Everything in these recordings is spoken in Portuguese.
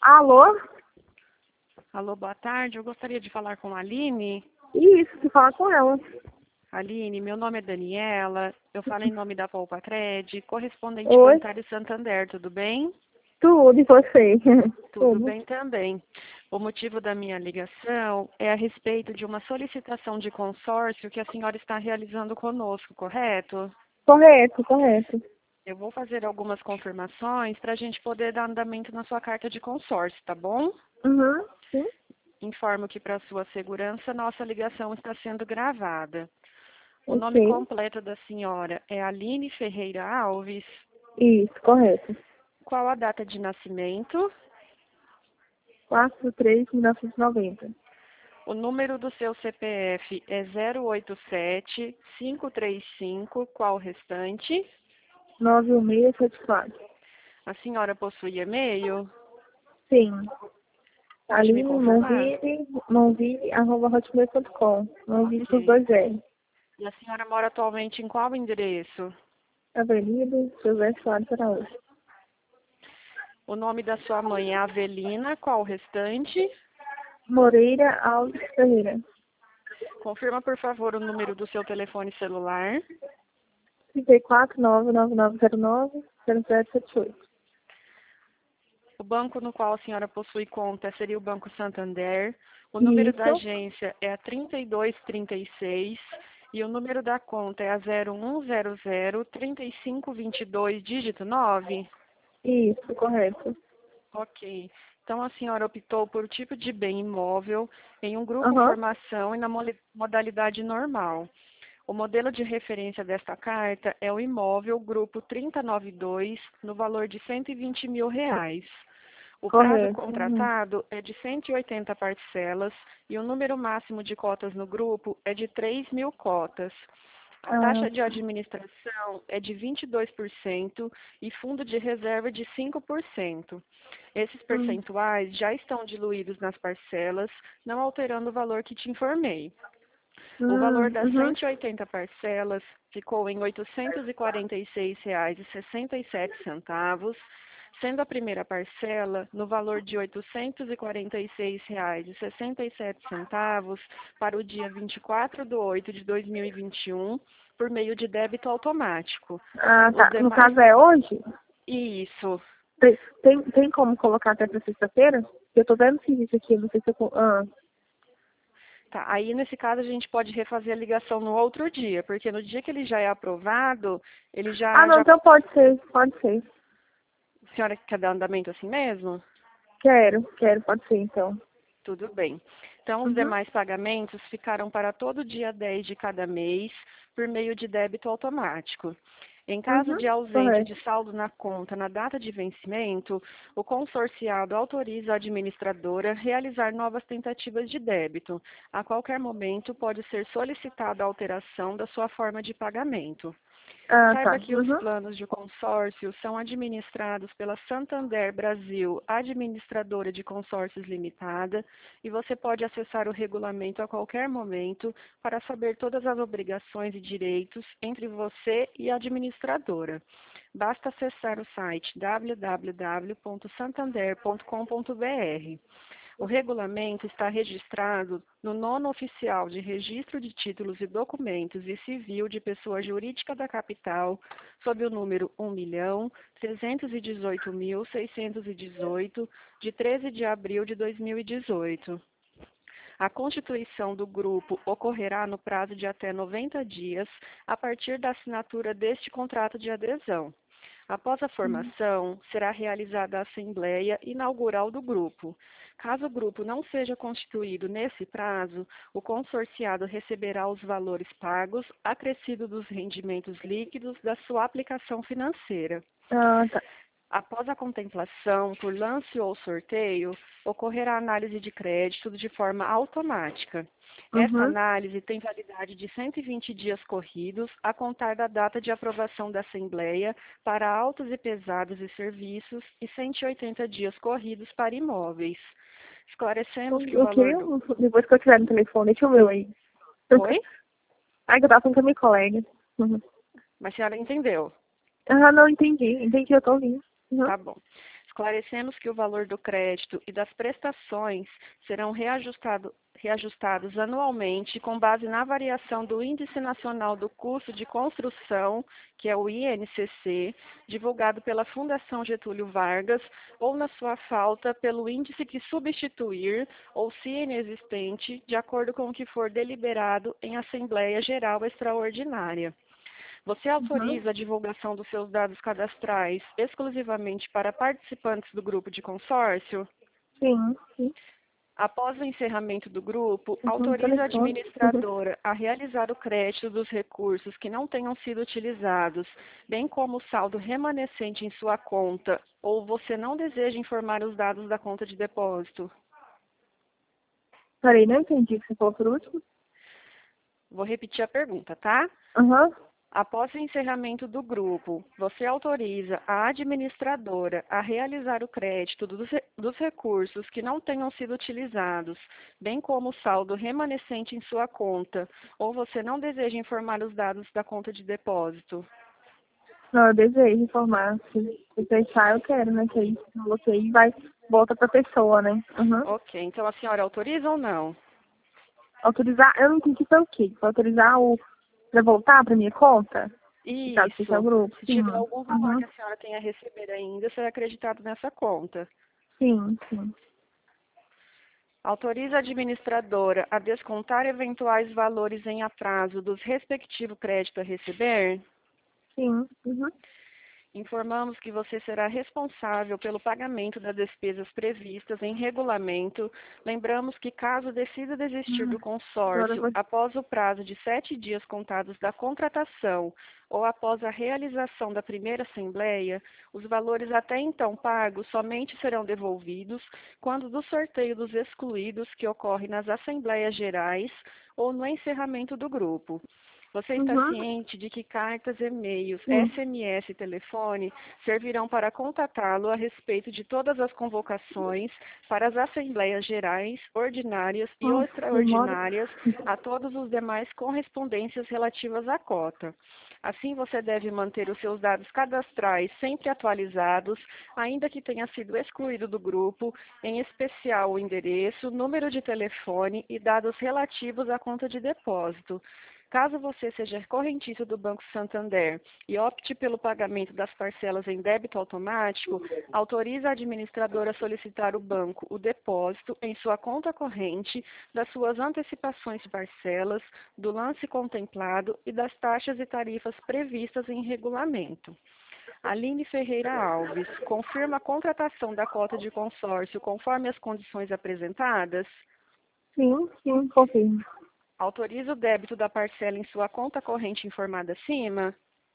Alô? Alô, boa tarde. Eu gostaria de falar com a Aline. Isso, se fala com ela. Aline, meu nome é Daniela. Eu falo em nome da Polpacred, correspondente Oi? bancário Santander. Tudo bem? Tudo, e você? Tudo bem também. O motivo da minha ligação é a respeito de uma solicitação de consórcio que a senhora está realizando conosco, correto? Correto, correto. Eu vou fazer algumas confirmações para a gente poder dar andamento na sua carta de consórcio, tá bom? Uhum, sim. Informo que, para sua segurança, nossa ligação está sendo gravada. O nome Ok. completo da senhora é Aline Ferreira Alves. Isso, correto. Qual a data de nascimento? 4/3/1990. O número do seu CPF é 087-535. Qual o restante? 91674. A senhora possui e-mail? Sim. Pode me Aline confirmar? Manville@hotmail.com. Manville com Ok. 2 L. E a senhora mora atualmente em qual endereço? Avenida José Soares Araújo. O nome da sua mãe é Avelina. Qual o restante? Moreira Alves Ferreira. Confirma, por favor, o número do seu telefone celular. 34/9909-0778. O banco no qual a senhora possui conta seria o Banco Santander. O número da Isso, agência é a 3236 e o número da conta é a 0100-3522, dígito 9. isso, correto. Ok. Então a senhora optou por tipo de bem imóvel em um grupo Aham. formação e na modalidade normal. O modelo de referência desta carta é o imóvel grupo 3092, no valor de R$ 120.000. O prazo Correto. Uhum. contratado é de 180 parcelas e o número máximo de cotas no grupo é de 3.000 cotas. A Ah, taxa de administração é de 22% e fundo de reserva de 5%. Esses hum, percentuais já estão diluídos nas parcelas, não alterando o valor que te informei. O valor das uhum, 180 parcelas ficou em R$ 846,67, sendo a primeira parcela no valor de R$ 846,67 para o dia 24/8/2021, por meio de débito automático. Ah, Os tá. No demais, caso é hoje? isso. Tem como colocar até pra sexta-feira? Eu tô dando serviço aqui, não sei se eu... Tá, aí nesse caso a gente pode refazer a ligação no outro dia, porque no dia que ele já é aprovado, ele Não, então pode ser, pode ser. A senhora quer dar andamento assim mesmo? Quero, pode ser então. Tudo bem. Então, os Uhum, demais pagamentos ficaram para todo dia 10 de cada mês, por meio de débito automático. Em caso de ausência de correto. saldo na conta na data de vencimento, o consorciado autoriza a administradora a realizar novas tentativas de débito. A qualquer momento, pode ser solicitada a alteração da sua forma de pagamento. Ah, Saiba tá. que os planos de consórcio são administrados pela Santander Brasil, administradora de consórcios limitada, e você pode acessar o regulamento a qualquer momento para saber todas as obrigações e direitos entre você e a administradora. Basta acessar o site www.santander.com.br. O regulamento está registrado no nono oficial de registro de títulos e documentos e civil de pessoa jurídica da capital, sob o número 1.318.618, de 13 de abril de 2018. A constituição do grupo ocorrerá no prazo de até 90 dias, a partir da assinatura deste contrato de adesão. Após a formação, será realizada a Assembleia Inaugural do grupo. Caso o grupo não seja constituído nesse prazo, o consorciado receberá os valores pagos, acrescido dos rendimentos líquidos da sua aplicação financeira. Ah, tá. Após a contemplação, por lance ou sorteio, ocorrerá análise de crédito de forma automática. Esta Uhum. análise tem validade de 120 dias corridos, a contar da data de aprovação da Assembleia para autos e pesados e serviços e 180 dias corridos para imóveis. Esclarecemos que o O quê? valor do... Depois que eu tiver no telefone, deixa eu ver aí. Oi? Ai, que eu tava falando com a minha colega. Uhum. Mas a senhora entendeu? Ah, não, entendi, eu tô ouvindo. Uhum. Tá bom. Esclarecemos que o valor do crédito e das prestações serão reajustados anualmente com base na variação do Índice Nacional do Custo de Construção, que é o INCC, divulgado pela Fundação Getúlio Vargas, ou na sua falta, pelo índice que substituir, ou se inexistente, de acordo com o que for deliberado em Assembleia Geral Extraordinária. Você autoriza a divulgação dos seus dados cadastrais exclusivamente para participantes do grupo de consórcio? Sim, sim. Após o encerramento do grupo, autoriza a administradora a realizar o crédito dos recursos que não tenham sido utilizados, bem como o saldo remanescente em sua conta, ou você não deseja informar os dados da conta de depósito? Peraí, não entendi o que você falou por último. Vou repetir a pergunta, tá? Aham. Após o encerramento do grupo, você autoriza a administradora a realizar o crédito dos recursos que não tenham sido utilizados, bem como o saldo remanescente em sua conta, ou você não deseja informar os dados da conta de depósito? Não, eu desejo informar. Se deixar, eu quero, né? Que aí se bloqueio vai, volta pra pessoa, né? Uhum. Ok, então a senhora autoriza ou não? Autorizar, eu não entendi para o quê? Para autorizar para voltar para minha conta? Isso. Caso grupo? Se Sim. tiver algum valor que a senhora tenha a receber ainda, será acreditado nessa conta. Sim, sim. Autoriza a administradora a descontar eventuais valores em atraso dos respectivos créditos a receber? Sim. Uhum. Informamos que você será responsável pelo pagamento das despesas previstas em regulamento. Lembramos que, caso decida desistir do consórcio após o prazo de 7 dias contados da contratação ou após a realização da primeira assembleia, os valores até então pagos somente serão devolvidos quando do sorteio dos excluídos que ocorre nas assembleias gerais ou no encerramento do grupo. Você está ciente de que cartas, e-mails, SMS e telefone servirão para contatá-lo a respeito de todas as convocações para as assembleias gerais, ordinárias e extraordinárias, a todos os demais correspondências relativas à cota. Assim, você deve manter os seus dados cadastrais sempre atualizados, ainda que tenha sido excluído do grupo, em especial o endereço, número de telefone e dados relativos à conta de depósito. Caso você seja correntista do Banco Santander e opte pelo pagamento das parcelas em débito automático, autoriza a administradora a solicitar ao banco o depósito em sua conta corrente das suas antecipações de parcelas, do lance contemplado e das taxas e tarifas previstas em regulamento. Aline Ferreira Alves, confirma a contratação da cota de consórcio conforme as condições apresentadas? Sim, sim, confirmo. Autoriza o débito da parcela em sua conta corrente informada acima?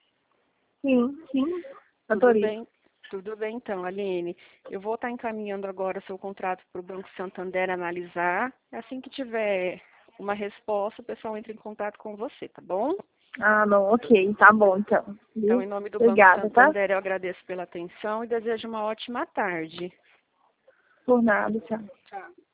Sim, sim, autorizo. Tudo bem então, Aline. Eu vou estar encaminhando agora o seu contrato para o Banco Santander analisar. Assim que tiver uma resposta, o pessoal entra em contato com você, tá bom? Ah, não, ok, tá bom então. Então, em nome do Obrigada, Banco Santander, eu agradeço pela atenção e desejo uma ótima tarde. Por nada, tchau. Tchau.